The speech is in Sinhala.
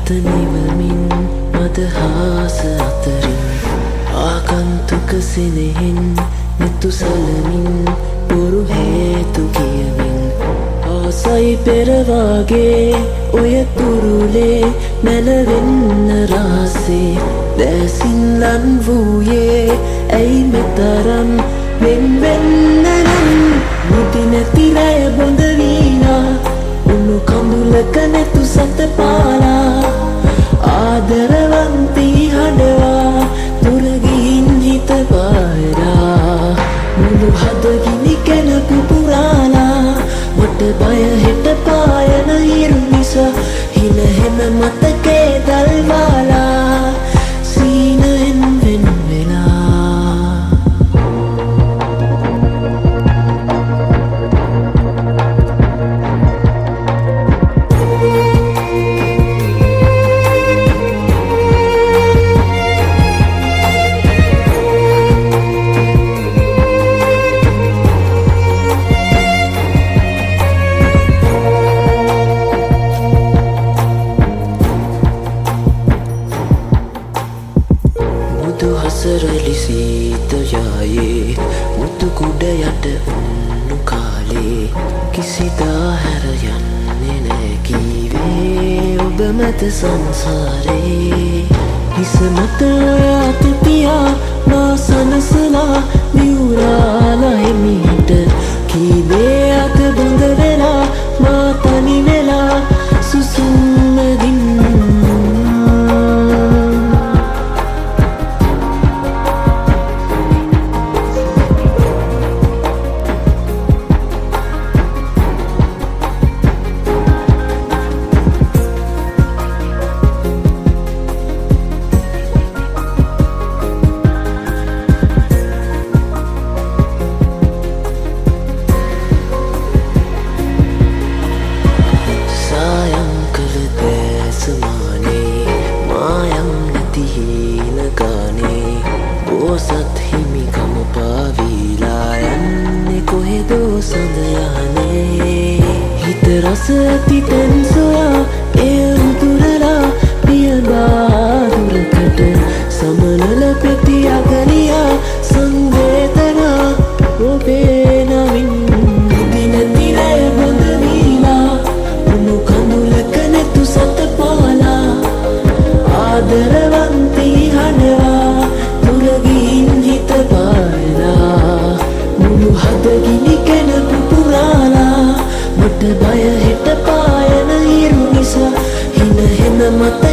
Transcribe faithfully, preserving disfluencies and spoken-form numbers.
නිවමින් මදහාස අතරින් ආගන්තුක සෙනෙහෙන් මෙතු සලමින් බොරු හේතු කියමින් ආසයි පෙරවාගේ ඔය තුරුලේ මැලවෙන්න රාසේ දැසින් ලන් වූයේ ඇයි මෙතරම් වෙන් වෙන්න නම් මුති නැති රැය බොඳ වීලා උණු කඳුලක නැතු සත පාලා ආදරවන්තී හඬවා දුර ගිහින් හිත පායලා මුළු හදගිනි කැන පුපුරාලා මට බය හෙට පායන හිරු නිසා හින හෙම මතකේ දල්වාලා සීනයෙන් වෙන් වෙලා හසරලි සීත යායේ මුතු කුඩ යට උන්නු කාලේ කිසිදා හැර යන්නේ නෑ කීවේ ඔබ මැද සංසාරේ හිස මත ඔය අත තියා මා සනසලා විවුරාලා එමිට කීවේ අත බොඳ වෙලා මා තනි වෙලා සුසුම්මදින් සත් හිමිකම පාවිලා යන්නේ කොහෙදෝ සඳයනේ හිත රස ඇති තැන් සොයා එය උතුරලා පියබාදුරකට සමනල පෙති අගලියා සංවේදනා ඔබේ නමින් දිනති රැය බොඳ වීලා උණු කඳුලක නැතු සත පාලා ආදරවන්තී හඬවා හදගිනි කැන පුපුරාලා මට බය හෙට පායන හිරු නිසා හින හෙම මත